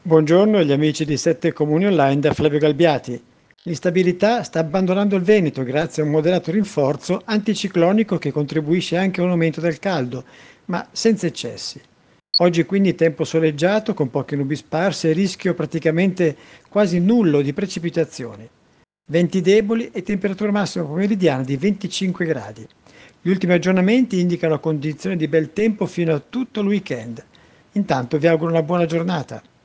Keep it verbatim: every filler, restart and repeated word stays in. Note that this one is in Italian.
Buongiorno agli amici di Sette Comuni Online da Flavio Galbiati. L'instabilità sta abbandonando il Veneto grazie a un moderato rinforzo anticiclonico che contribuisce anche a un aumento del caldo, ma senza eccessi. Oggi quindi tempo soleggiato con poche nubi sparse e rischio praticamente quasi nullo di precipitazioni. Venti deboli e temperatura massima pomeridiana di venticinque gradi. Gli ultimi aggiornamenti indicano condizioni di bel tempo fino a tutto il weekend. Intanto vi auguro una buona giornata.